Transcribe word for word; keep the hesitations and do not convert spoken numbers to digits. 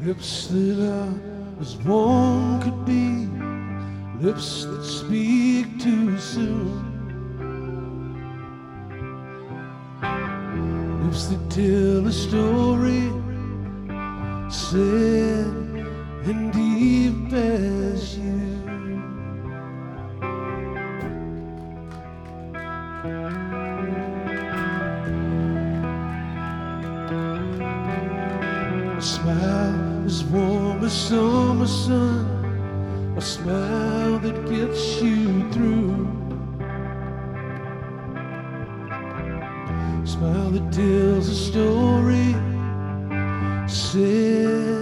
Lips that are as warm could be, lips that speak too soon, lips that tell a story sad and deep as you. A smile as warm as summer sun, a smile that gets you through, a smile that tells a story sad